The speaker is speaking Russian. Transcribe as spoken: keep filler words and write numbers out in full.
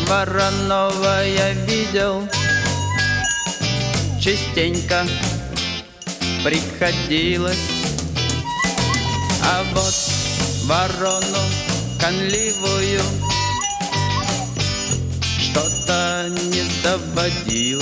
Вороного я видел, частенько приходилось. А вот ворону конливую что-то не доводилось.